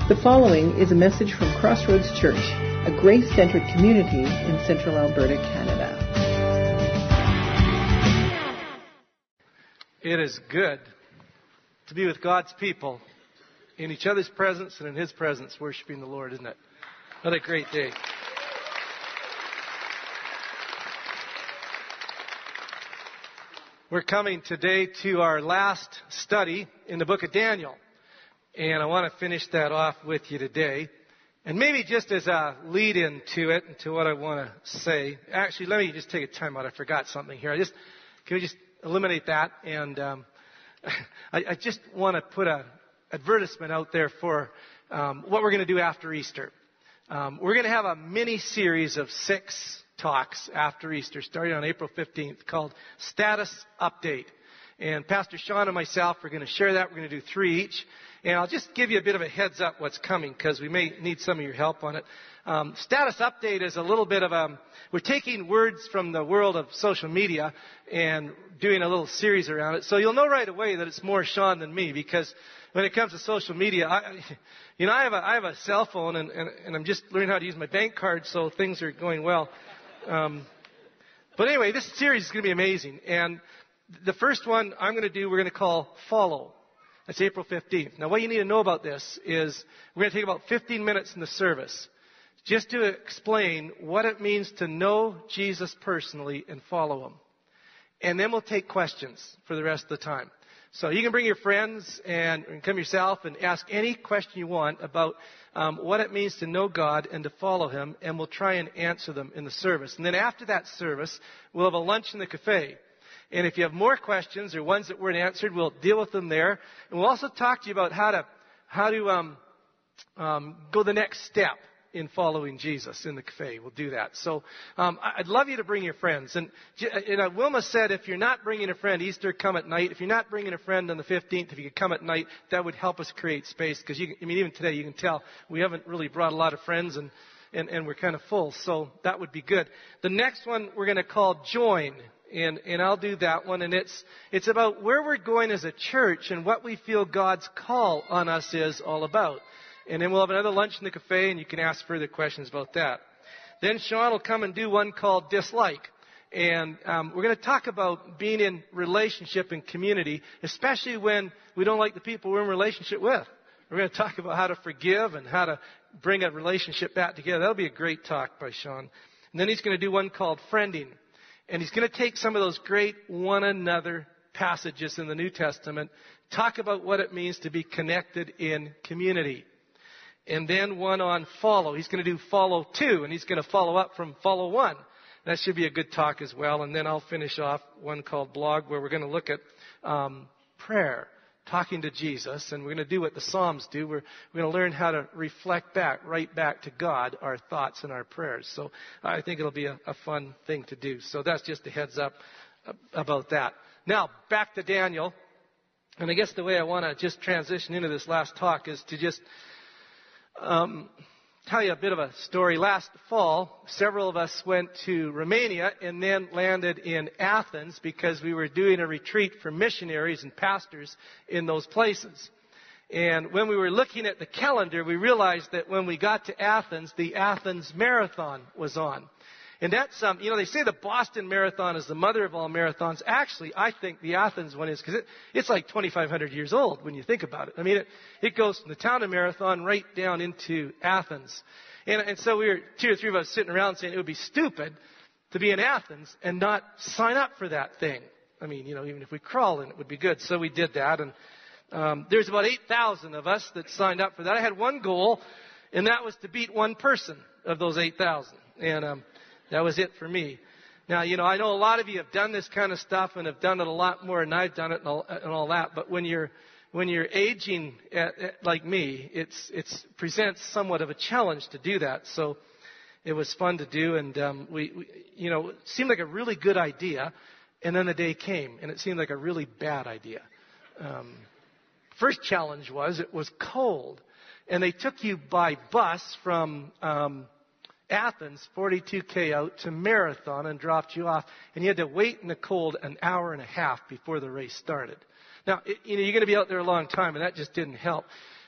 The following is a message from Crossroads Church, a grace-centered community in central Alberta, Canada. It is good to be with God's people in each other's presence and in His presence, worshiping the Lord, isn't it? What a great day. We're coming today to our last study in the book of Daniel. And I want to finish that off with you today. And maybe just as a lead-in to it, and to what I want to say. Actually, let me just take a time out. I forgot something here. Can we just eliminate that? And I just want to put an advertisement out there for what we're going to do after Easter. We're going to have a mini-series of 6 talks after Easter, starting on April 15th, called Status Update. And Pastor Sean and myself are going to share that. We're going to do 3 each. And I'll just give you a bit of a heads up what's coming, because we may need some of your help on it. Status Update is a little bit of we're taking words from the world of social media and doing a little series around it. So you'll know right away that it's more Sean than me, because when it comes to social media, I have a cell phone, and I'm just learning how to use my bank card, so things are going well. But anyway, this series is going to be amazing. And the first one we're going to call Follow. That's April 15th. Now, what you need to know about this is we're going to take about 15 minutes in the service just to explain what it means to know Jesus personally and follow Him. And then we'll take questions for the rest of the time. So you can bring your friends and come yourself and ask any question you want about what it means to know God and to follow Him, and we'll try and answer them in the service. And then after that service, we'll have a lunch in the cafe. And if you have more questions or ones that weren't answered, we'll deal with them there. And we'll also talk to you about how to go the next step in following Jesus in the cafe. We'll do that. So I'd love you to bring your friends. And Wilma said, if you're not bringing a friend, Easter, come at night. If you're not bringing a friend on the 15th, if you could come at night, that would help us create space. Because even today you can tell we haven't really brought a lot of friends, and we're kind of full. So that would be good. The next one we're going to call Join. And I'll do that one. And it's about where we're going as a church and what we feel God's call on us is all about. And then we'll have another lunch in the cafe, and you can ask further questions about that. Then Sean will come and do one called Dislike. And we're going to talk about being in relationship and community, especially when we don't like the people we're in relationship with. We're going to talk about how to forgive and how to bring a relationship back together. That'll be a great talk by Sean. And then he's going to do one called Friending. And he's going to take some of those great one another passages in the New Testament, talk about what it means to be connected in community. And then one on Follow. He's going to do Follow 2, and he's going to follow up from Follow 1. That should be a good talk as well. And then I'll finish off one called Blog, where we're going to look at prayer, talking to Jesus. And we're going to do what the Psalms do. We're going to learn how to reflect back, right back to God, our thoughts and our prayers. So I think it'll be a fun thing to do. So that's just a heads up about that. Now, back to Daniel. And I guess the way I want to just transition into this last talk is to just tell you a bit of a story. Last fall, several of us went to Romania and then landed in Athens because we were doing a retreat for missionaries and pastors in those places. And when we were looking at the calendar, we realized that when we got to Athens, the Athens Marathon was on. And that's, they say the Boston Marathon is the mother of all marathons. Actually, I think the Athens one is, because it's like 2,500 years old when you think about it. I mean, it goes from the town of Marathon right down into Athens. And so we were, 2 or 3 of us sitting around saying it would be stupid to be in Athens and not sign up for that thing. I mean, even if we crawl in, it would be good. So we did that. And there's about 8,000 of us that signed up for that. I had one goal, and that was to beat one person of those 8,000. And that was it for me. Now, I know a lot of you have done this kind of stuff and have done it a lot more than I've done it and all that. But when you're aging like me, it presents somewhat of a challenge to do that. So it was fun to do, and it seemed like a really good idea. And then the day came, and it seemed like a really bad idea. First challenge was it was cold, and they took you by bus from Athens, 42K out to Marathon, and dropped you off. And you had to wait in the cold an hour and a half before the race started. Now, you're going to be out there a long time, and that just didn't help.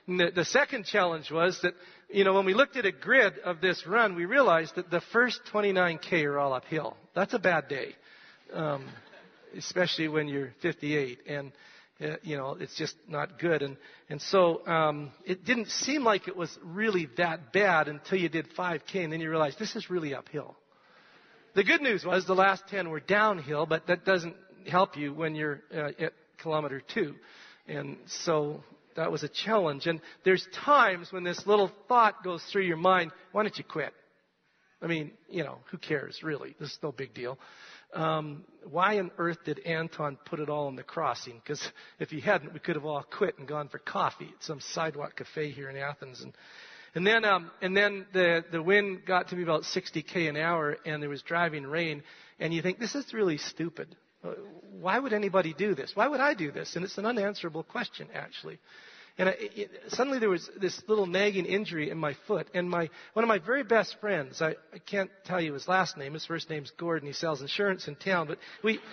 And the second challenge was that, when we looked at a grid of this run, we realized that the first 29K are all uphill. That's a bad day, especially when you're 58. And, it's just not good. And so it didn't seem like it was really that bad until you did 5K, and then you realized this is really uphill. The good news was the last 10 were downhill, but that doesn't help you when you're at kilometer 2. And so that was a challenge. And there's times when this little thought goes through your mind, why don't you quit? I mean, who cares, really? This is no big deal. Why on earth did Anton put it all in the crossing? Because if he hadn't, we could have all quit and gone for coffee at some sidewalk cafe here in Athens. And then the wind got to be about 60K an hour, and there was driving rain. And you think, this is really stupid. Why would anybody do this? Why would I do this? And it's an unanswerable question, actually. And suddenly there was this little nagging injury in my foot. And one of my very best friends, I can't tell you his last name. His first name's Gordon. He sells insurance in town. But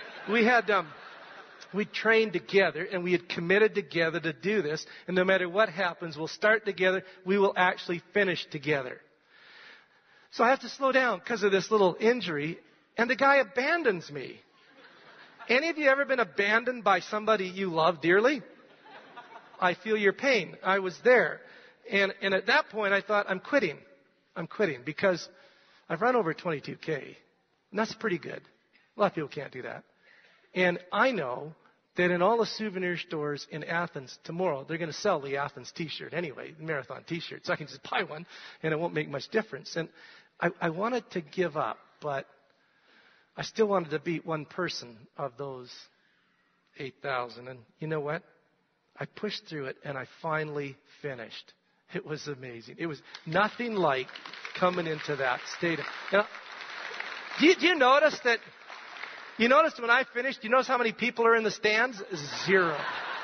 we trained together, and we had committed together to do this. And no matter what happens, we'll start together. We will actually finish together. So I have to slow down because of this little injury. And the guy abandons me. Any of you ever been abandoned by somebody you love dearly? I feel your pain. I was there. And at that point, I thought, I'm quitting because I've run over 22K. And that's pretty good. A lot of people can't do that. And I know that in all the souvenir stores in Athens tomorrow, they're going to sell the Athens t-shirt anyway, the marathon t-shirt. So I can just buy one, and it won't make much difference. And I wanted to give up, but I still wanted to beat one person of those 8,000. And you know what? I pushed through it, and I finally finished. It was amazing. It was nothing like coming into that state. Do you notice that? You noticed when I finished, do you notice how many people are in the stands? 0.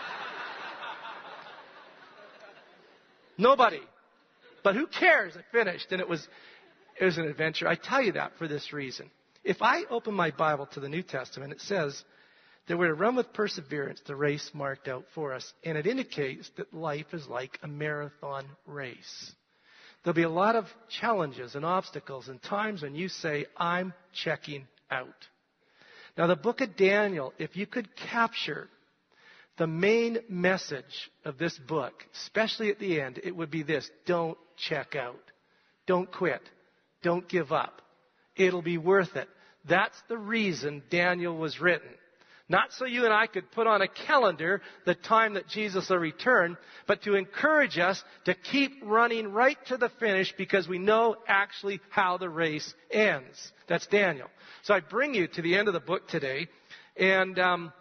Nobody. But who cares? I finished, and it was an adventure. I tell you that for this reason. If I open my Bible to the New Testament, it says that we're to run with perseverance the race marked out for us. And it indicates that life is like a marathon race. There'll be a lot of challenges and obstacles and times when you say, I'm checking out. Now, the book of Daniel, if you could capture the main message of this book, especially at the end, it would be this: don't check out. Don't quit. Don't give up. It'll be worth it. That's the reason Daniel was written. Not so you and I could put on a calendar the time that Jesus will return, but to encourage us to keep running right to the finish because we know actually how the race ends. That's Daniel. So I bring you to the end of the book today, and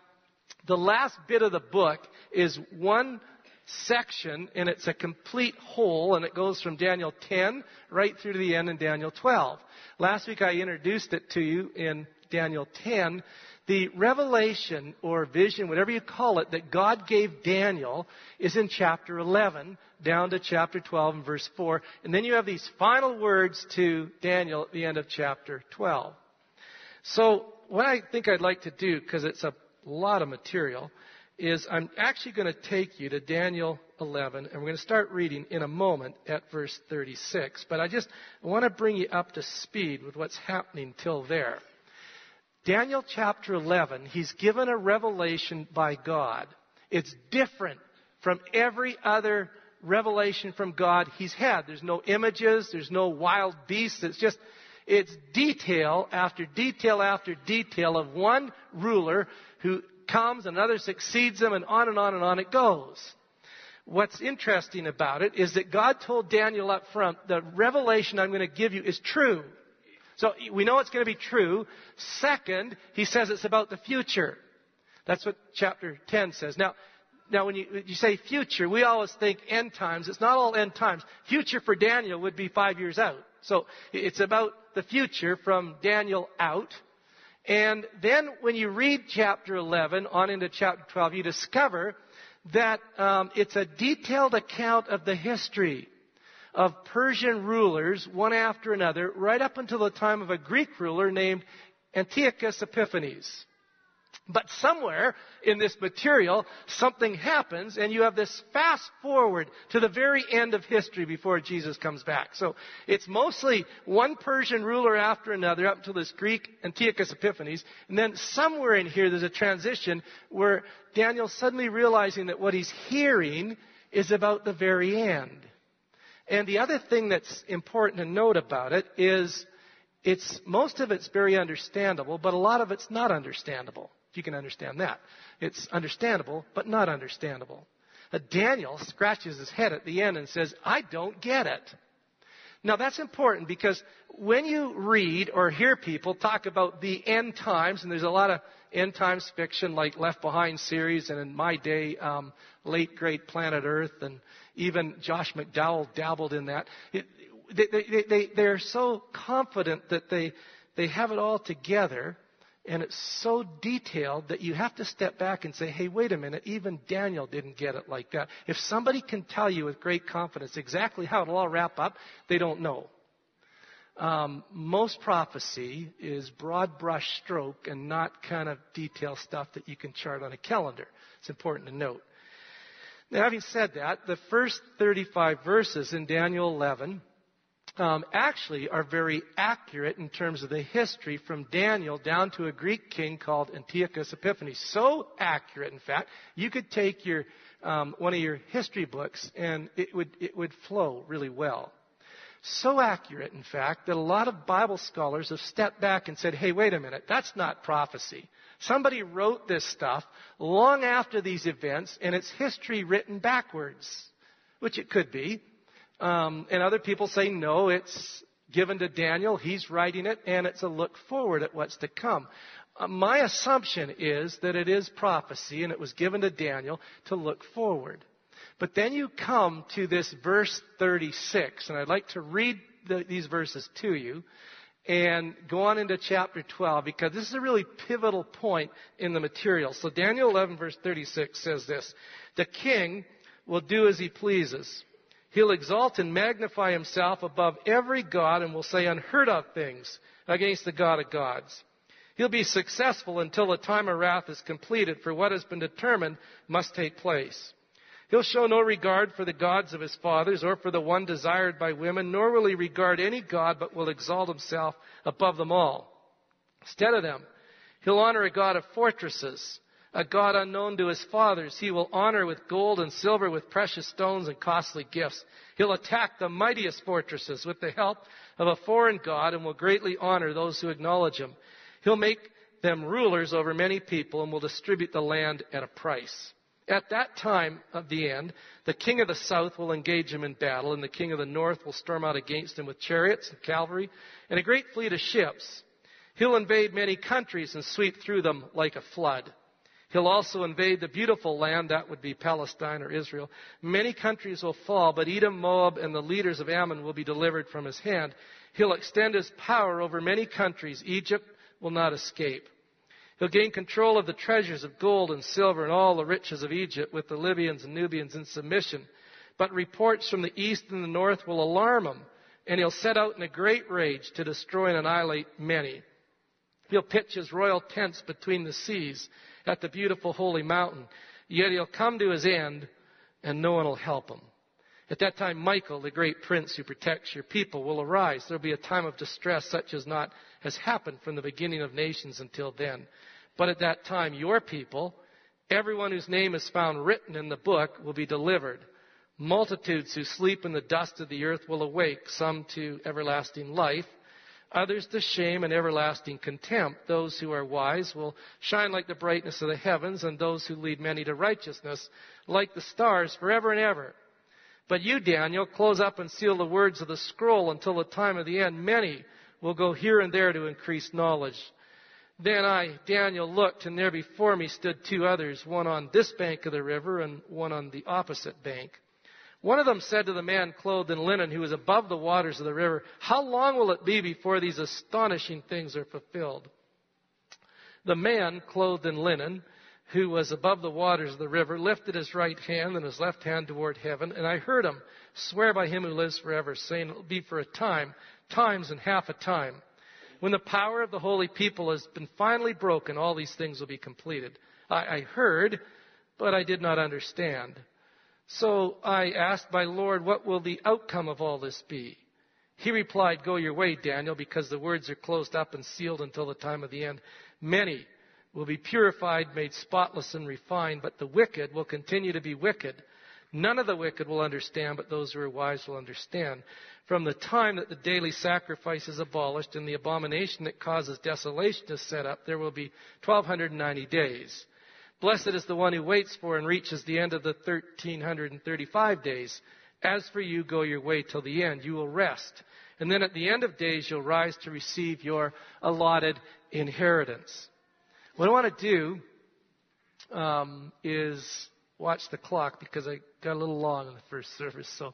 the last bit of the book is one section, and it's a complete whole, and it goes from Daniel 10 right through to the end in Daniel 12. Last week I introduced it to you in Daniel 10. The revelation or vision, whatever you call it, that God gave Daniel is in chapter 11 down to chapter 12 and verse 4. And then you have these final words to Daniel at the end of chapter 12. So what I think I'd like to do, because it's a lot of material, is I'm actually going to take you to Daniel 11, and we're going to start reading in a moment at verse 36. But I want to bring you up to speed with what's happening till there. Daniel chapter 11, he's given a revelation by God. It's different from every other revelation from God he's had. There's no images. There's no wild beasts. It's detail after detail after detail of one ruler who comes, another succeeds him, and on and on and on it goes. What's interesting about it is that God told Daniel up front, the revelation I'm going to give you is true. So we know it's going to be true. Second, he says it's about the future. That's what chapter 10 says. Now when you say future, we always think end times. It's not all end times. Future for Daniel would be 5 years out. So it's about the future from Daniel out. And then when you read chapter 11 on into chapter 12, you discover that it's a detailed account of the history of Persian rulers, one after another, right up until the time of a Greek ruler named Antiochus Epiphanes. But somewhere in this material, something happens, and you have this fast forward to the very end of history before Jesus comes back. So it's mostly one Persian ruler after another up until this Greek Antiochus Epiphanes. And then somewhere in here, there's a transition where Daniel's suddenly realizing that what he's hearing is about the very end. And the other thing that's important to note about it is most of it's very understandable, but a lot of it's not understandable. You can understand that. It's understandable, but not understandable. Daniel scratches his head at the end and says, I don't get it. Now that's important because when you read or hear people talk about the end times, and there's a lot of end times fiction like Left Behind series, and in my day, Late Great Planet Earth, and even Josh McDowell dabbled in that. They're so confident that they have it all together. And it's so detailed that you have to step back and say, hey, wait a minute, even Daniel didn't get it like that. If somebody can tell you with great confidence exactly how it'll all wrap up, they don't know. Most prophecy is broad brush stroke and not kind of detailed stuff that you can chart on a calendar. It's important to note. Now, having said that, the first 35 verses in Daniel 11 actually are very accurate in terms of the history from Daniel down to a Greek king called Antiochus Epiphanes. So accurate, in fact, you could take your one of your history books and it would flow really well. So accurate, in fact, that a lot of Bible scholars have stepped back and said, hey, wait a minute, that's not prophecy. Somebody wrote this stuff long after these events, and it's history written backwards, which it could be. And other people say, no, it's given to Daniel. He's writing it, and it's a look forward at what's to come. My assumption is that it is prophecy, and it was given to Daniel to look forward. But then you come to this verse 36, and I'd like to read these verses to you and go on into chapter 12, because this is a really pivotal point in the material. So Daniel 11, verse 36 says this: the king will do as he pleases. He'll exalt and magnify himself above every god and will say unheard of things against the God of gods. He'll be successful until the time of wrath is completed, for what has been determined must take place. He'll show no regard for the gods of his fathers or for the one desired by women, nor will he regard any god, but will exalt himself above them all. Instead of them, he'll honor a god of fortresses, a god unknown to his fathers. He will honor with gold and silver, with precious stones and costly gifts. He'll attack the mightiest fortresses with the help of a foreign god and will greatly honor those who acknowledge him. He'll make them rulers over many people and will distribute the land at a price. At that time of the end, the king of the south will engage him in battle, and the king of the north will storm out against him with chariots and cavalry and a great fleet of ships. He'll invade many countries and sweep through them like a flood. He'll also invade the beautiful land, that would be Palestine or Israel. Many countries will fall, but Edom, Moab, and the leaders of Ammon will be delivered from his hand. He'll extend his power over many countries. Egypt will not escape. He'll gain control of the treasures of gold and silver and all the riches of Egypt, with the Libyans and Nubians in submission. But reports from the east and the north will alarm him, and he'll set out in a great rage to destroy and annihilate many. He'll pitch his royal tents between the seas at the beautiful holy mountain. Yet he'll come to his end, and no one will help him. At that time, Michael, the great prince who protects your people, will arise. There will be a time of distress such as not has happened from the beginning of nations until then. But at that time, your people, everyone whose name is found written in the book, will be delivered. Multitudes who sleep in the dust of the earth will awake, some to everlasting life, others to shame and everlasting contempt. Those who are wise will shine like the brightness of the heavens, and those who lead many to righteousness like the stars forever and ever. But you, Daniel, close up and seal the words of the scroll until the time of the end. Many will go here and there to increase knowledge. Then I, Daniel, looked, and there before me stood two others, one on this bank of the river and one on the opposite bank. One of them said to the man clothed in linen who was above the waters of the river, "How long will it be before these astonishing things are fulfilled?" The man clothed in linen who was above the waters of the river lifted his right hand and his left hand toward heaven, and I heard him swear by him who lives forever, saying, "It will be for a time, times and half a time. When the power of the holy people has been finally broken, all these things will be completed. I heard, but I did not understand. So I asked my Lord, what will the outcome of all this be? He replied, go your way, Daniel, because the words are closed up and sealed until the time of the end. Many will be purified, made spotless and refined, but the wicked will continue to be wicked. None of the wicked will understand, but those who are wise will understand. From the time that the daily sacrifice is abolished and the abomination that causes desolation is set up, there will be 1,290 days. Blessed is the one who waits for and reaches the end of the 1,335 days. As for you, go your way till the end. You will rest. And then at the end of days, you'll rise to receive your allotted inheritance. What I want to do is watch the clock because I got a little long in the first service. So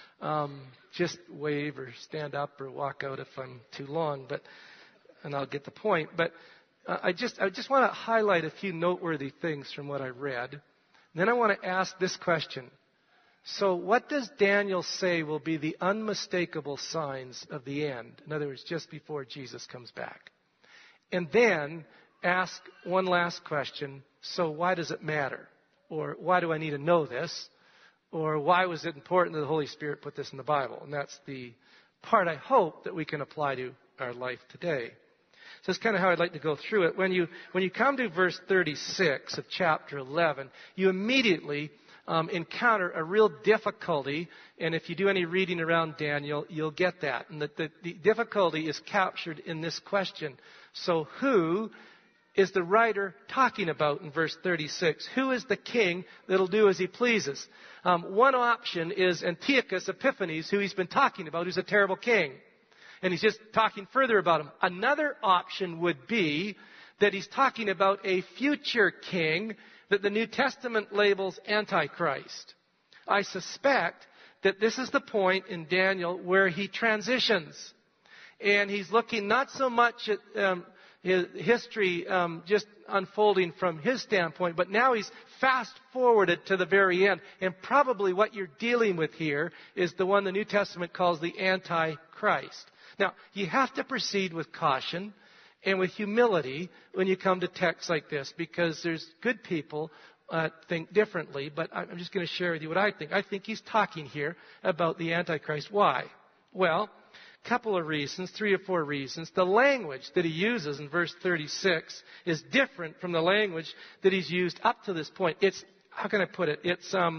just wave or stand up or walk out if I'm too long, and I'll get the point. But I just want to highlight a few noteworthy things from what I read. And then I want to ask this question. So what does Daniel say will be the unmistakable signs of the end? In other words, just before Jesus comes back. And then ask one last question. So why does it matter? Or why do I need to know this? Or why was it important that the Holy Spirit put this in the Bible? And that's the part I hope that we can apply to our life today. So that's kind of how I'd like to go through it. When you come to verse 36 of chapter 11, you immediately encounter a real difficulty. And if you do any reading around Daniel, you'll get that. And the difficulty is captured in this question. So who is the writer talking about in verse 36? Who is the king that'll do as he pleases? One option is Antiochus Epiphanes, who he's been talking about, who's a terrible king. And he's just talking further about him. Another option would be that he's talking about a future king that the New Testament labels Antichrist. I suspect that this is the point in Daniel where he transitions. And he's looking not so much at his history just unfolding from his standpoint, but now he's fast forwarded to the very end. And probably what you're dealing with here is the one the New Testament calls the Antichrist. Now, you have to proceed with caution and with humility when you come to texts like this, because there's good people think differently, but I'm just going to share with you what I think. I think he's talking here about the Antichrist. Why? Well, a couple of reasons, 3 or 4 reasons. The language that he uses in verse 36 is different from the language that he's used up to this point. It's, how can I put it?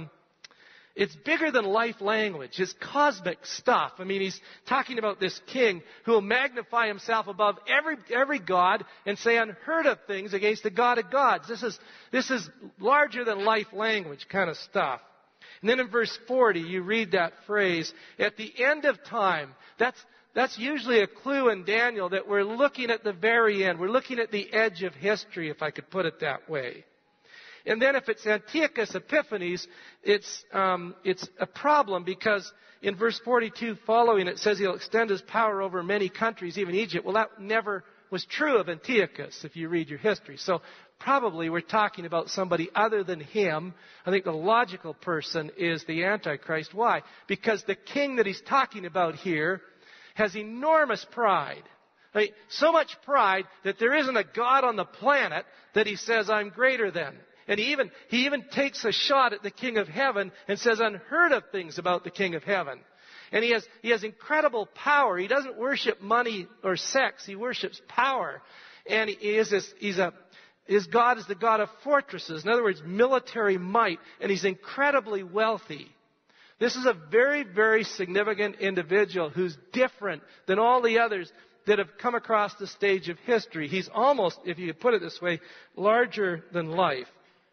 It's bigger than life language. It's cosmic stuff. I mean, he's talking about this king who will magnify himself above every god and say unheard of things against the God of gods. This is larger than life language kind of stuff. And then in verse 40, you read that phrase, at the end of time. That's usually a clue in Daniel that we're looking at the very end. We're looking at the edge of history, if I could put it that way. And then if it's Antiochus Epiphanes, it's a problem because in verse 42 following it says he'll extend his power over many countries, even Egypt. Well, that never was true of Antiochus if you read your history. So probably we're talking about somebody other than him. I think the logical person is the Antichrist. Why? Because the king that he's talking about here has enormous pride. I mean, so much pride that there isn't a god on the planet that he says, I'm greater than. And he even takes a shot at the King of Heaven and says unheard of things about the King of Heaven. And he has incredible power. He doesn't worship money or sex. He worships power. And his God is the God of fortresses. In other words, military might. And he's incredibly wealthy. This is a very, very significant individual who's different than all the others that have come across the stage of history. He's almost, if you could put it this way, larger than life.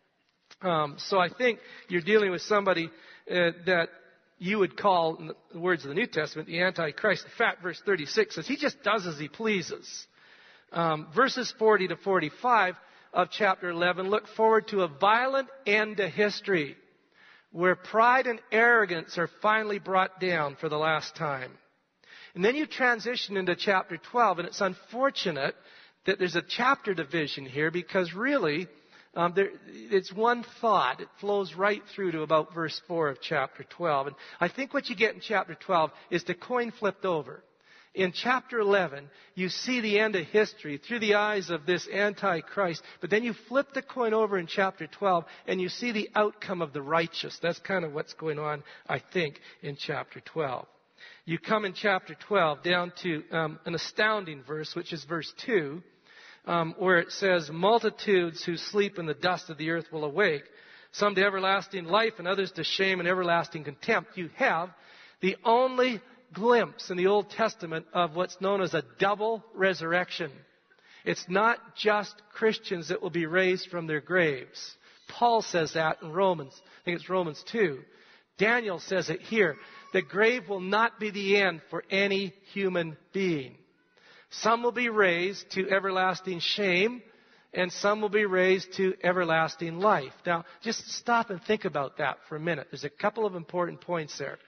So I think you're dealing with somebody that you would call, in the words of the New Testament, the Antichrist. In fact, verse 36 says he just does as he pleases. Verses 40 to 45 of chapter 11 look forward to a violent end to history where pride and arrogance are finally brought down for the last time. And then you transition into chapter 12, and it's unfortunate that there's a chapter division here because really it's one thought. It flows right through to about verse 4 of chapter 12. And I think what you get in chapter 12 is the coin flipped over. In chapter 11, you see the end of history through the eyes of this Antichrist. But then you flip the coin over in chapter 12, and you see the outcome of the righteous. That's kind of what's going on, I think, in chapter 12. You come in chapter 12 down to an astounding verse, which is verse 2, where it says, multitudes who sleep in the dust of the earth will awake, some to everlasting life and others to shame and everlasting contempt. You have the only glimpse in the Old Testament of what's known as a double resurrection. It's not just Christians that will be raised from their graves. Paul says that in Romans. I think it's Romans 2. Daniel says it here. The grave will not be the end for any human being. Some will be raised to everlasting shame, and some will be raised to everlasting life. Now, just stop and think about that for a minute. There's a couple of important points there.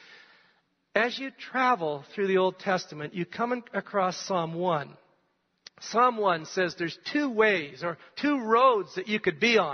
As you travel through the Old Testament, you come across Psalm 1. Psalm 1 says there's two ways or two roads that you could be on.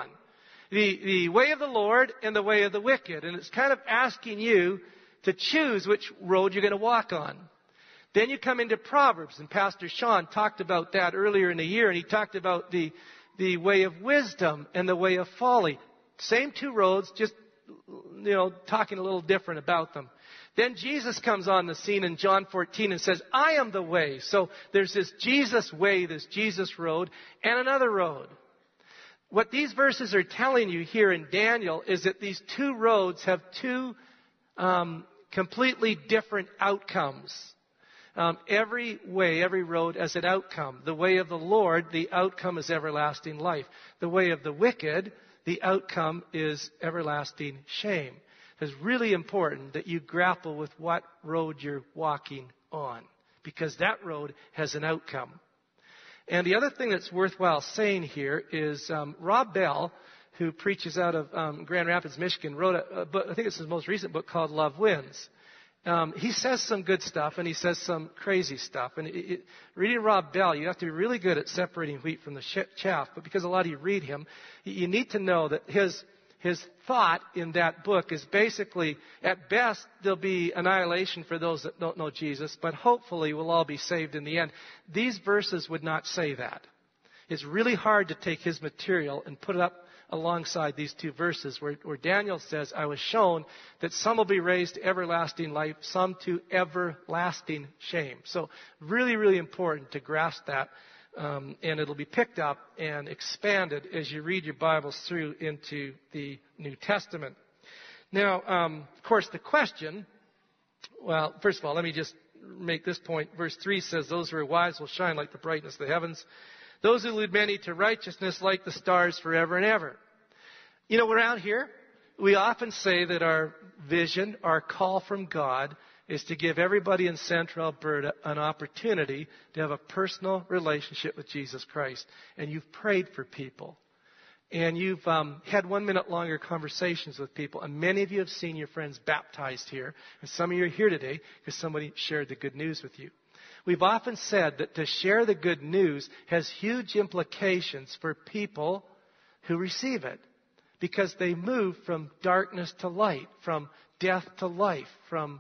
The way of the Lord and the way of the wicked. And it's kind of asking you to choose which road you're going to walk on. Then you come into Proverbs, and Pastor Sean talked about that earlier in the year, and he talked about the way of wisdom and the way of folly. Same two roads, just, talking a little different about them. Then Jesus comes on the scene in John 14 and says, I am the way. So there's this Jesus way, this Jesus road, and another road. What these verses are telling you here in Daniel is that these two roads have two completely different outcomes. Every way, every road has an outcome. The way of the Lord, the outcome is everlasting life. The way of the wicked, the outcome is everlasting shame. It's really important that you grapple with what road you're walking on, because that road has an outcome. And the other thing that's worthwhile saying here is Rob Bell, who preaches out of Grand Rapids, Michigan, wrote a book, I think it's his most recent book, called Love Wins. He says some good stuff, and he says some crazy stuff. And reading Rob Bell, you have to be really good at separating wheat from the chaff. But because a lot of you read him, you need to know that his thought in that book is basically, at best, there'll be annihilation for those that don't know Jesus, but hopefully we'll all be saved in the end. These verses would not say that. It's really hard to take his material and put it up alongside these two verses where Daniel says, I was shown that some will be raised to everlasting life, some to everlasting shame. So really, really important to grasp that. And it'll be picked up and expanded as you read your Bibles through into the New Testament. Now, of course, the question, well, first of all, let me just make this point. Verse 3 says, those who are wise will shine like the brightness of the heavens. Those who lead many to righteousness like the stars forever and ever. Around here, we often say that our vision, our call from God, is to give everybody in Central Alberta an opportunity to have a personal relationship with Jesus Christ. And you've prayed for people. And you've had 1 minute longer conversations with people. And many of you have seen your friends baptized here. And some of you are here today because somebody shared the good news with you. We've often said that to share the good news has huge implications for people who receive it. Because they move from darkness to light, from death to life, from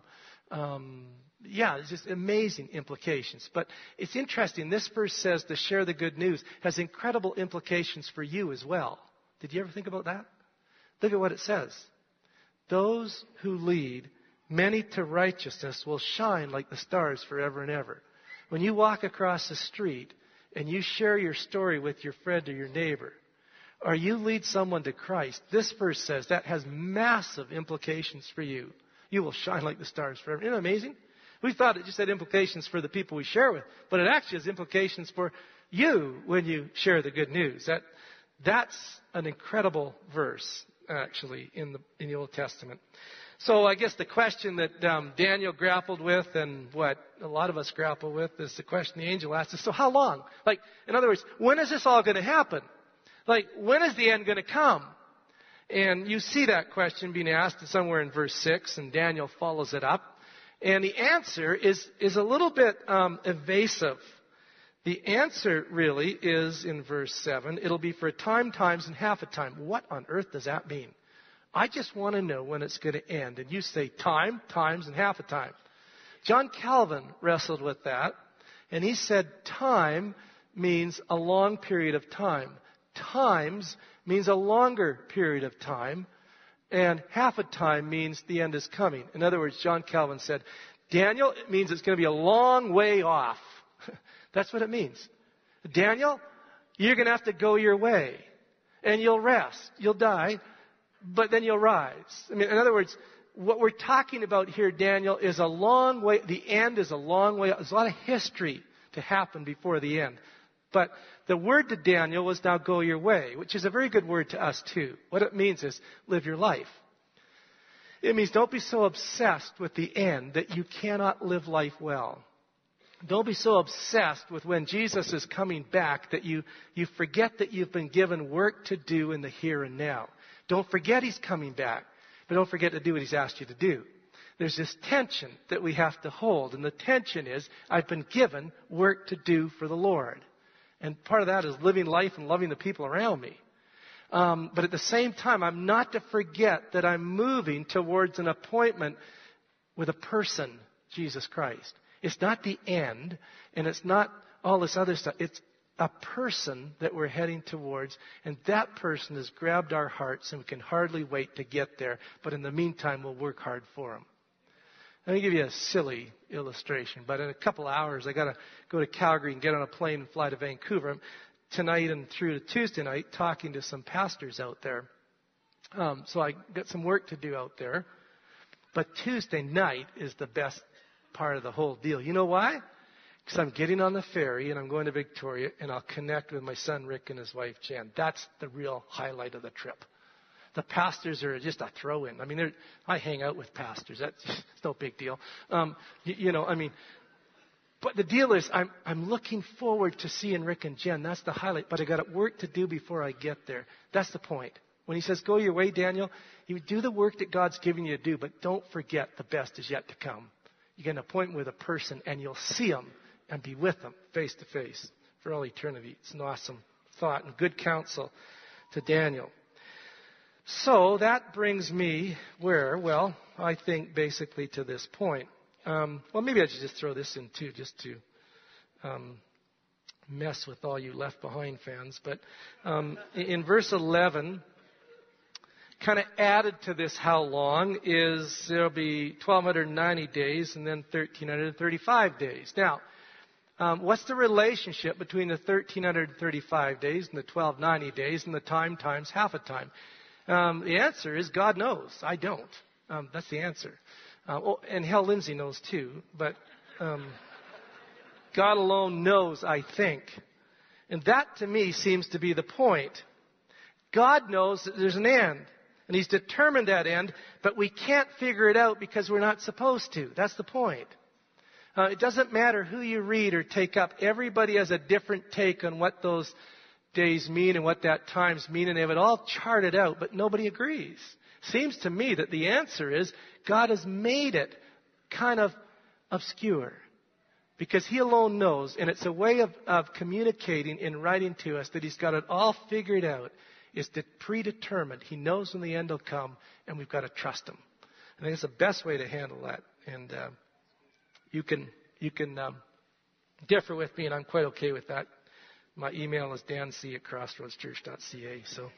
it's just amazing implications. But it's interesting. This verse says to share the good news has incredible implications for you as well. Did you ever think about that? Look at what it says. Those who lead many to righteousness will shine like the stars forever and ever. When you walk across the street and you share your story with your friend or your neighbor, or you lead someone to Christ, this verse says that has massive implications for you. You will shine like the stars forever. Isn't that amazing? We thought it just had implications for the people we share with, but it actually has implications for you when you share the good news. That's an incredible verse, actually, in the Old Testament. So I guess the question that Daniel grappled with, and what a lot of us grapple with, is the question the angel asked us, so how long? In other words, when is this all going to happen? When is the end going to come? And you see that question being asked somewhere in verse 6, and Daniel follows it up. And the answer is a little bit evasive. The answer really is in verse 7. It'll be for a time, times, and half a time. What on earth does that mean? I just want to know when it's going to end. And you say time, times, and half a time. John Calvin wrestled with that, and he said time means a long period of time. Times means a longer period of time, and half a time means the end is coming. In other words, John Calvin said, Daniel, it means it's going to be a long way off. That's what it means. Daniel, you're going to have to go your way, and you'll rest. You'll die, but then you'll rise. I mean, in other words, what we're talking about here, Daniel, is a long way. The end is a long way. There's a lot of history to happen before the end. But the word to Daniel was now go your way, which is a very good word to us too. What it means is live your life. It means don't be so obsessed with the end that you cannot live life well. Don't be so obsessed with when Jesus is coming back that you forget that you've been given work to do in the here and now. Don't forget he's coming back, but don't forget to do what he's asked you to do. There's this tension that we have to hold, and the tension is I've been given work to do for the Lord. And part of that is living life and loving the people around me. But at the same time, I'm not to forget that I'm moving towards an appointment with a person, Jesus Christ. It's not the end, and it's not all this other stuff. It's a person that we're heading towards, and that person has grabbed our hearts, and we can hardly wait to get there. But in the meantime, we'll work hard for him. Let me give you a silly illustration. But in a couple hours, I got to go to Calgary and get on a plane and fly to Vancouver. I'm tonight and through to Tuesday night talking to some pastors out there. So I got some work to do out there. But Tuesday night is the best part of the whole deal. You know why? Because I'm getting on the ferry and I'm going to Victoria and I'll connect with my son Rick and his wife Jen. That's the real highlight of the trip. The pastors are just a throw-in. I mean, I hang out with pastors. That's no big deal. But the deal is I'm looking forward to seeing Rick and Jen. That's the highlight. But I got work to do before I get there. That's the point. When he says, go your way, Daniel, you do the work that God's given you to do, but don't forget the best is yet to come. You get an appointment with a person, and you'll see them and be with them face to face for all eternity. It's an awesome thought and good counsel to Daniel. So that brings me where? Well, I think basically to this point. Maybe I should just throw this in too, just to mess with all you Left Behind fans. But in verse 11, kind of added to this how long is there'll be 1,290 days and then 1,335 days. Now, what's the relationship between the 1,335 days and the 1,290 days and the time times half a time? The answer is God knows. I don't. That's the answer. And Hal Lindsey knows too, but God alone knows, I think. And that to me seems to be the point. God knows that there's an end, and He's determined that end, but we can't figure it out because we're not supposed to. That's the point. It doesn't matter who you read or take up. Everybody has a different take on what those days mean and what that times mean, and they have it all charted out, but nobody agrees. Seems to me that the answer is God has made it kind of obscure because He alone knows, and it's a way of communicating in writing to us that He's got it all figured out. It's predetermined. He knows when the end will come, and we've got to trust Him. I think it's the best way to handle that, and you can differ with me, and I'm quite okay with that. My email is danc@crossroadschurch.ca. So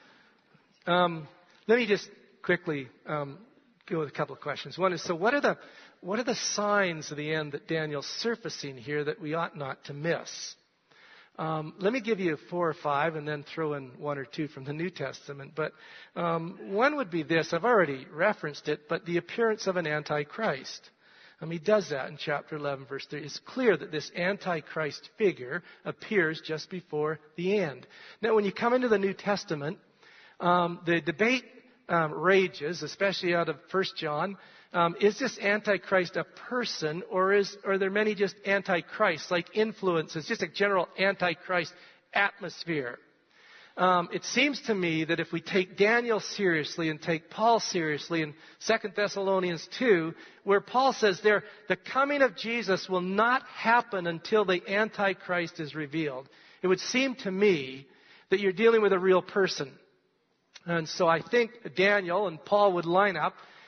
let me just quickly go with a couple of questions. One is, so what are the signs of the end that Daniel's surfacing here that we ought not to miss? Let me give you 4 or 5 and then throw in 1 or 2 from the New Testament. But one would be this. I've already referenced it, but the appearance of an Antichrist. He does that in chapter 11, verse 3. It's clear that this Antichrist figure appears just before the end. Now, when you come into the New Testament, the debate rages, especially out of 1 John. Is this Antichrist a person, or are there many just Antichrists, like influences, just a general Antichrist atmosphere? It seems to me that if we take Daniel seriously and take Paul seriously in 2 Thessalonians 2, where Paul says there, the coming of Jesus will not happen until the Antichrist is revealed, it would seem to me that you're dealing with a real person. And so I think Daniel and Paul would line up.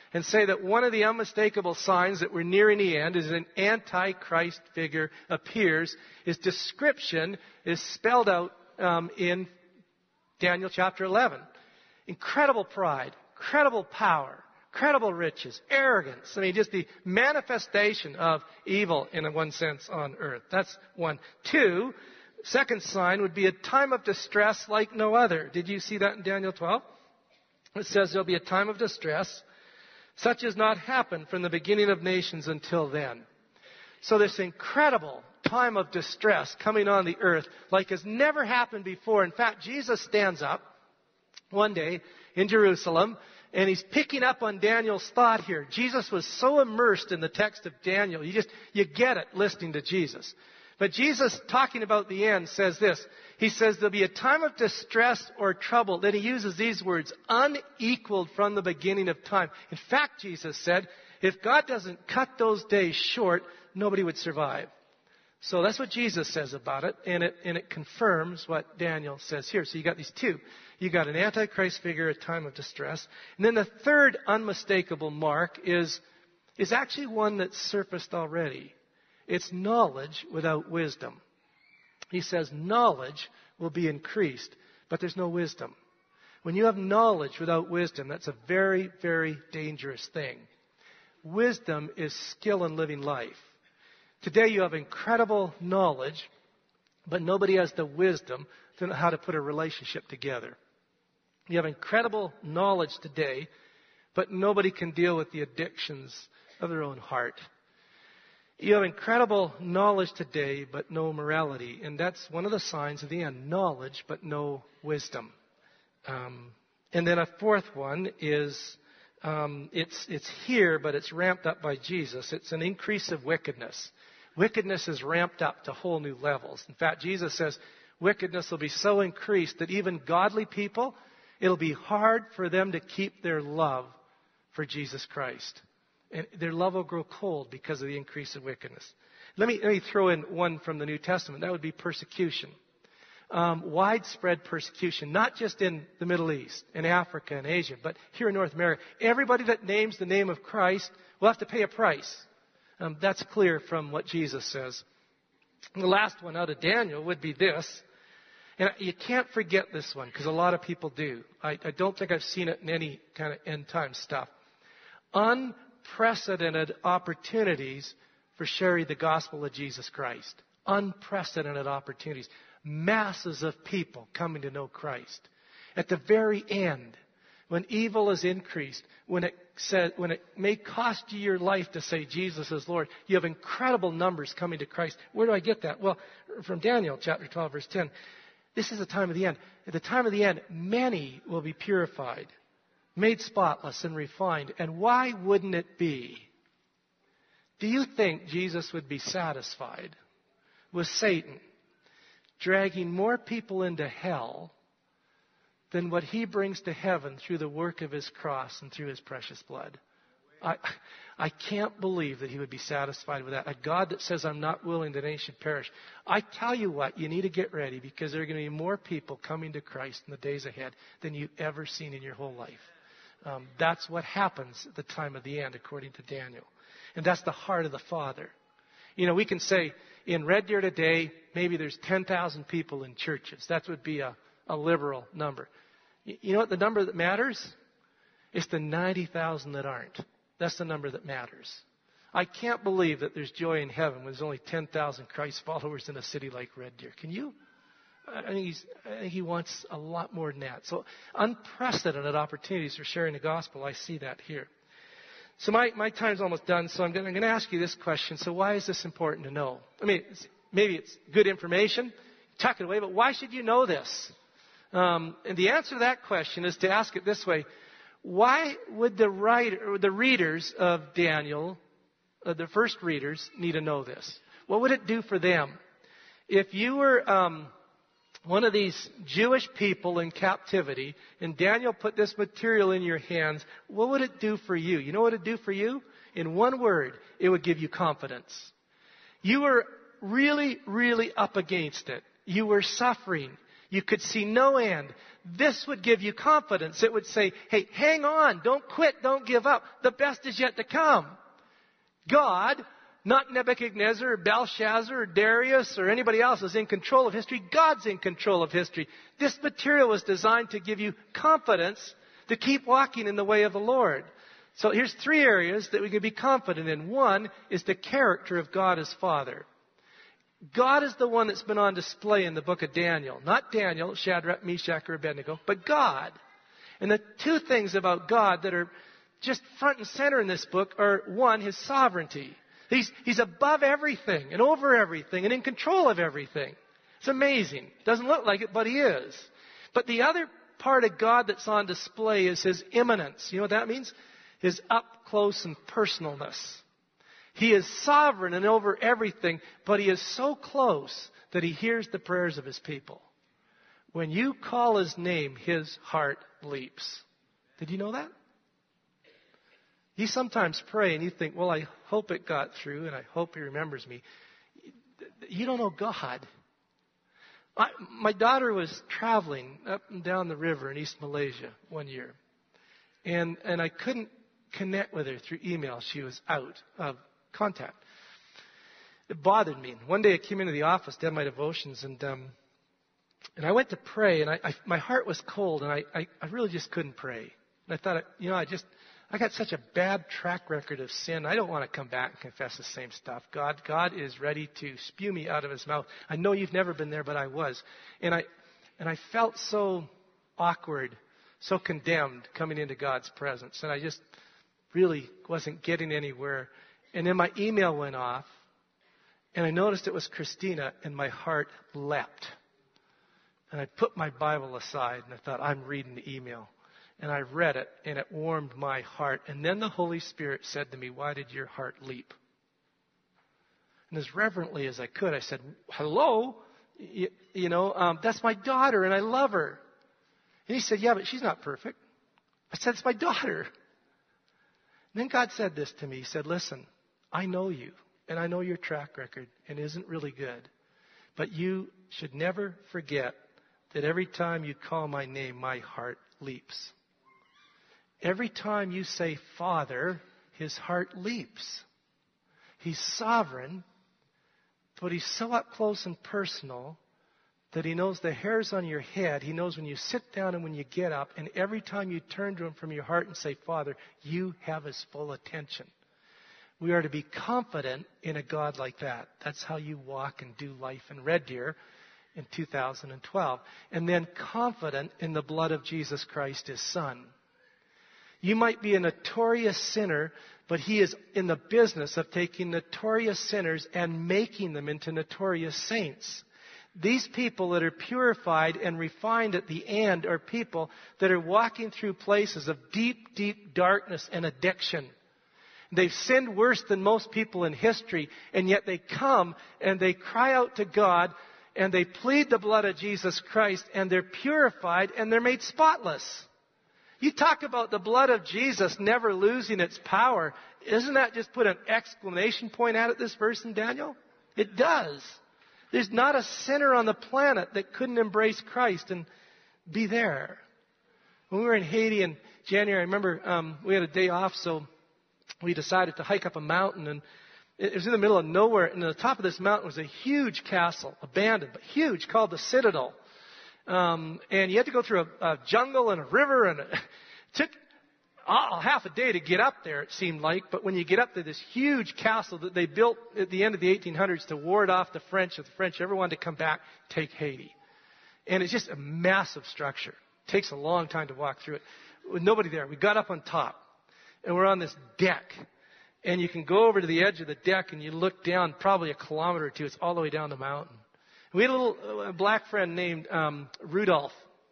and say that one of the unmistakable signs that we're nearing the end is an Antichrist figure appears. His description is spelled out in Daniel chapter 11. Incredible pride, incredible power, incredible riches, arrogance. I mean, just the manifestation of evil in one sense on earth. That's one. Two, second sign would be a time of distress like no other. Did you see that in Daniel 12? It says there'll be a time of distress such as not happened from the beginning of nations until then. So this incredible time of distress coming on the earth like has never happened before. In fact, Jesus stands up one day in Jerusalem, and he's picking up on Daniel's thought here. Jesus was so immersed in the text of Daniel, you get it listening to Jesus. But Jesus, talking about the end, says this. He says there'll be a time of distress or trouble. Then he uses these words, unequaled from the beginning of time. In fact, Jesus said, if God doesn't cut those days short, nobody would survive. So that's what Jesus says about it, and it confirms what Daniel says here. So you got these two. You got an Antichrist figure, a time of distress. And then the third unmistakable mark is actually one that's surfaced already. It's knowledge without wisdom. He says knowledge will be increased, but there's no wisdom. When you have knowledge without wisdom, that's a very, very dangerous thing. Wisdom is skill in living life. Today you have incredible knowledge, but nobody has the wisdom to know how to put a relationship together. You have incredible knowledge today, but nobody can deal with the addictions of their own heart. You have incredible knowledge today, but no morality. And that's one of the signs of the end. Knowledge, but no wisdom. And then a fourth one is, it's here, but it's ramped up by Jesus. It's an increase of wickedness. Wickedness is ramped up to whole new levels. In fact, Jesus says wickedness will be so increased that even godly people, it'll be hard for them to keep their love for Jesus Christ. And their love will grow cold because of the increase of wickedness. Let me throw in one from the New Testament. That would be persecution. Widespread persecution, not just in the Middle East, in Africa and Asia, but here in North America. Everybody that names the name of Christ will have to pay a price. That's clear from what Jesus says. And the last one out of Daniel would be this. And you can't forget this one because a lot of people do. I don't think I've seen it in any kind of end time stuff. Unprecedented opportunities for sharing the gospel of Jesus Christ. Unprecedented opportunities. Masses of people coming to know Christ. At the very end, when evil is increased, when it may cost you your life to say Jesus is Lord, you have incredible numbers coming to Christ. Where do I get that? Well, from Daniel chapter 12, verse 10. This is the time of the end. At the time of the end, many will be purified, made spotless and refined. And why wouldn't it be? Do you think Jesus would be satisfied with Satan dragging more people into hell than what he brings to heaven through the work of his cross and through his precious blood? I can't believe that he would be satisfied with that. A God that says, I'm not willing that any should perish. I tell you what, you need to get ready because there are going to be more people coming to Christ in the days ahead than you've ever seen in your whole life. That's what happens at the time of the end, according to Daniel. And that's the heart of the Father. You know, we can say in Red Deer today, maybe there's 10,000 people in churches. That would be a liberal number. You know what the number that matters? It's the 90,000 that aren't. That's the number that matters. I can't believe that there's joy in heaven when there's only 10,000 Christ followers in a city like Red Deer. Can you? I think he wants a lot more than that. So unprecedented opportunities for sharing the gospel. I see that here. So my time's almost done, so I'm going to ask you this question. So why is this important to know? I mean, maybe it's good information. Tuck it away, but why should you know this? And the answer to that question is to ask it this way. Why would the readers of Daniel, the first readers, need to know this? What would it do for them? If you were one of these Jewish people in captivity, and Daniel put this material in your hands, what would it do for you? You know what it would do for you? In one word, it would give you confidence. You were really, really up against it. You were suffering. You could see no end. This would give you confidence. It would say, hey, hang on, don't quit, don't give up. The best is yet to come. God, not Nebuchadnezzar or Belshazzar or Darius or anybody else, is in control of history. God's in control of history. This material was designed to give you confidence to keep walking in the way of the Lord. So here's 3 areas that we can be confident in. One is the character of God as Father. God is the one that's been on display in the book of Daniel. Not Daniel, Shadrach, Meshach, or Abednego, but God. And the 2 things about God that are just front and center in this book are, one, His sovereignty. He's above everything and over everything and in control of everything. It's amazing. Doesn't look like it, but He is. But the other part of God that's on display is His immanence. You know what that means? His up close and personalness. He is sovereign and over everything, but He is so close that He hears the prayers of His people. When you call His name, His heart leaps. Did you know that? You sometimes pray and you think, well, I hope it got through and I hope He remembers me. You don't know God. My daughter was traveling up and down the river in East Malaysia one year. And I couldn't connect with her through email. She was out of contact. It bothered me. One day I came into the office, did my devotions, and I went to pray, and my heart was cold, and I really just couldn't pray. And I thought, I got such a bad track record of sin. I don't want to come back and confess the same stuff. God is ready to spew me out of His mouth. I know you've never been there, but I was. And I felt so awkward, so condemned coming into God's presence. And I just really wasn't getting anywhere. And then my email went off, and I noticed it was Christina, and my heart leapt. And I put my Bible aside, and I thought, I'm reading the email. And I read it, and it warmed my heart. And then the Holy Spirit said to me, why did your heart leap? And as reverently as I could, I said, hello? That's my daughter, and I love her. And He said, yeah, but she's not perfect. I said, it's my daughter. And then God said this to me. He said, listen, I know you, and I know your track record, and it isn't really good. But you should never forget that every time you call my name, my heart leaps. Every time you say Father, His heart leaps. He's sovereign, but He's so up close and personal that He knows the hairs on your head. He knows when you sit down and when you get up. And every time you turn to Him from your heart and say, Father, you have His full attention. We are to be confident in a God like that. That's how you walk and do life in Red Deer in 2012. And then confident in the blood of Jesus Christ, His Son. You might be a notorious sinner, but He is in the business of taking notorious sinners and making them into notorious saints. These people that are purified and refined at the end are people that are walking through places of deep, deep darkness and addiction. They've sinned worse than most people in history, and yet they come and they cry out to God and they plead the blood of Jesus Christ, and they're purified and they're made spotless. You talk about the blood of Jesus never losing its power. Isn't that just put an exclamation point at it, this verse in Daniel? It does. There's not a sinner on the planet that couldn't embrace Christ and be there. When we were in Haiti in January, I remember we had a day off, so we decided to hike up a mountain, and it was in the middle of nowhere, and on the top of this mountain was a huge castle, abandoned, but huge, called the Citadel. And you had to go through a jungle and a river, and it took half a day to get up there, it seemed like. But when you get up to this huge castle that they built at the end of the 1800s to ward off the French, if the French ever wanted to come back, take Haiti. And it's just a massive structure. It takes a long time to walk through it. With nobody there, we got up on top, and we're on this deck. And you can go over to the edge of the deck, and you look down probably a kilometer or two. It's all the way down the mountain. We had a black friend named Rudolph.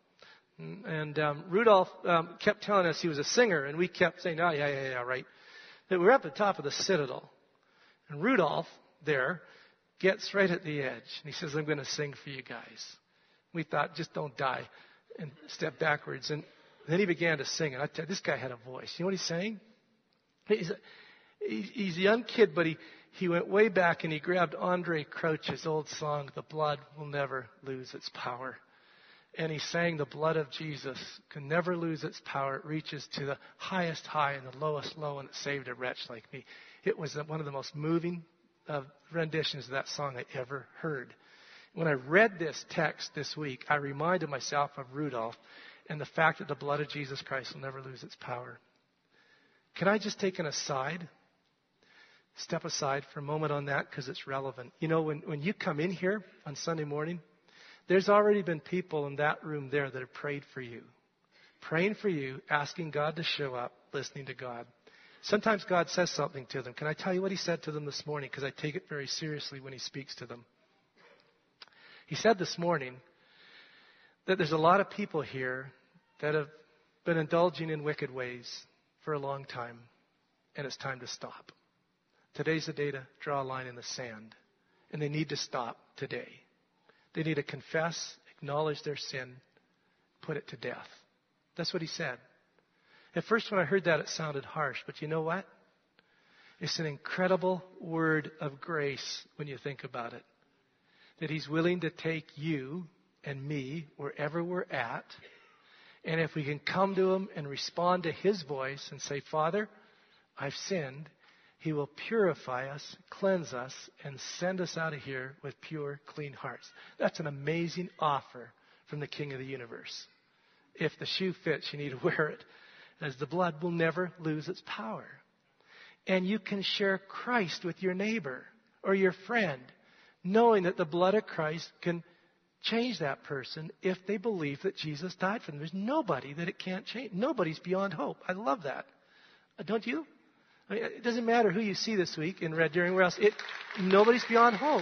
And Rudolph kept telling us he was a singer, and we kept saying, oh, yeah, right. That we're up at the top of the Citadel. And Rudolph there gets right at the edge, and he says, I'm going to sing for you guys. We thought, just don't die, and step backwards. And then he began to sing, and I tell you, this guy had a voice. You know what he's saying? He's a young kid, but he went way back and he grabbed Andre Crouch's old song, The Blood Will Never Lose Its Power. And he sang, the blood of Jesus can never lose its power. It reaches to the highest high and the lowest low, and it saved a wretch like me. It was one of the most moving renditions of that song I ever heard. When I read this text this week, I reminded myself of Rudolph and the fact that the blood of Jesus Christ will never lose its power. Can I just take an aside? Step aside for a moment on that because it's relevant. You know, when you come in here on Sunday morning, there's already been people in that room there that have prayed for you. Praying for you, asking God to show up, listening to God. Sometimes God says something to them. Can I tell you what he said to them this morning? Because I take it very seriously when he speaks to them. He said this morning that there's a lot of people here that have been indulging in wicked ways for a long time, and it's time to stop. Today's the day to draw a line in the sand, and they need to stop today. They need to confess, acknowledge their sin, put it to death. That's what he said. At first when I heard that, it sounded harsh, but you know what? It's an incredible word of grace when you think about it. That he's willing to take you and me wherever we're at, and if we can come to him and respond to his voice and say, Father, I've sinned, he will purify us, cleanse us, and send us out of here with pure, clean hearts. That's an amazing offer from the King of the universe. If the shoe fits, you need to wear it, as the blood will never lose its power. And you can share Christ with your neighbor or your friend, knowing that the blood of Christ can change that person if they believe that Jesus died for them. There's nobody that it can't change. Nobody's beyond hope. I love that. Don't you? I mean, it doesn't matter who you see this week in Red Deer or anywhere else. Nobody's beyond hope.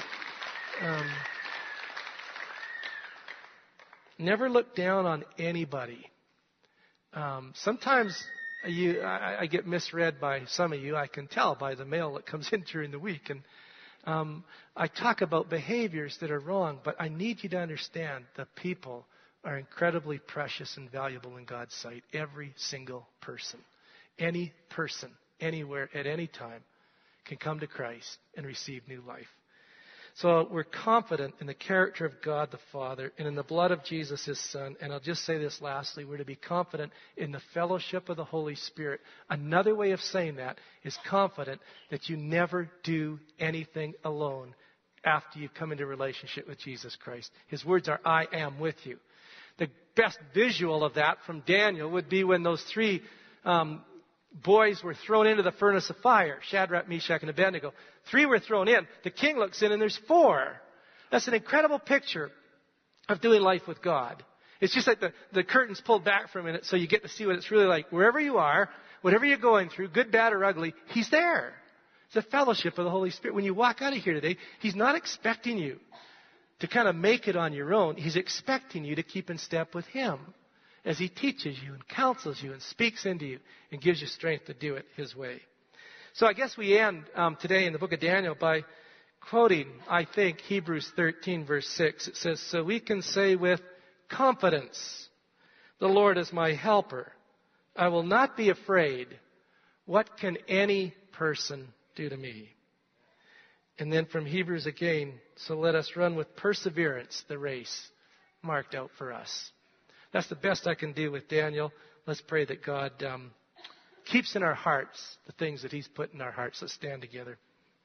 Never look down on anybody. Sometimes I get misread by some of you. I can tell by the mail that comes in during the week. And I talk about behaviors that are wrong, but I need you to understand that people are incredibly precious and valuable in God's sight. Every single person. Any person, anywhere, at any time, can come to Christ and receive new life. So we're confident in the character of God the Father and in the blood of Jesus, his Son. And I'll just say this lastly, we're to be confident in the fellowship of the Holy Spirit. Another way of saying that is confident that you never do anything alone after you come into relationship with Jesus Christ. His words are, I am with you. The best visual of that from Daniel would be when those three boys were thrown into the furnace of fire. Shadrach, Meshach, and Abednego. 3 were thrown in. The king looks in and there's 4. That's an incredible picture of doing life with God. It's just like the curtain's pulled back for a minute so you get to see what it's really like. Wherever you are, whatever you're going through, good, bad, or ugly, he's there. It's a fellowship of the Holy Spirit. When you walk out of here today, he's not expecting you to kind of make it on your own. He's expecting you to keep in step with him as he teaches you and counsels you and speaks into you and gives you strength to do it his way. So I guess we end today in the book of Daniel by quoting, I think, Hebrews 13, verse 6. It says, so we can say with confidence, the Lord is my helper. I will not be afraid. What can any person do to me? And then from Hebrews again, so let us run with perseverance the race marked out for us. That's the best I can do with Daniel. Let's pray that God keeps in our hearts the things that he's put in our hearts. Let's stand together.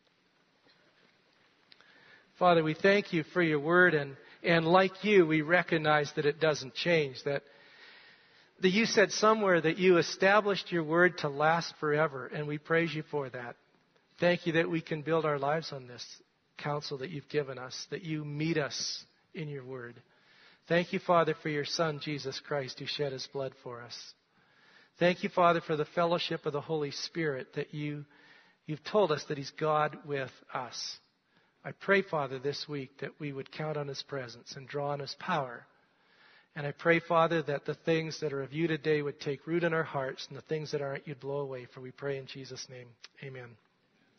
Father, we thank you for your word, and like you, we recognize that it doesn't change, that you said somewhere that you established your word to last forever, and we praise you for that. Thank you that we can build our lives on this counsel that you've given us, that you meet us in your word. Thank you, Father, for your Son, Jesus Christ, who shed his blood for us. Thank you, Father, for the fellowship of the Holy Spirit, that you've told us that he's God with us. I pray, Father, this week that we would count on his presence and draw on his power. And I pray, Father, that the things that are of you today would take root in our hearts, and the things that aren't you'd blow away. For we pray in Jesus' name. Amen.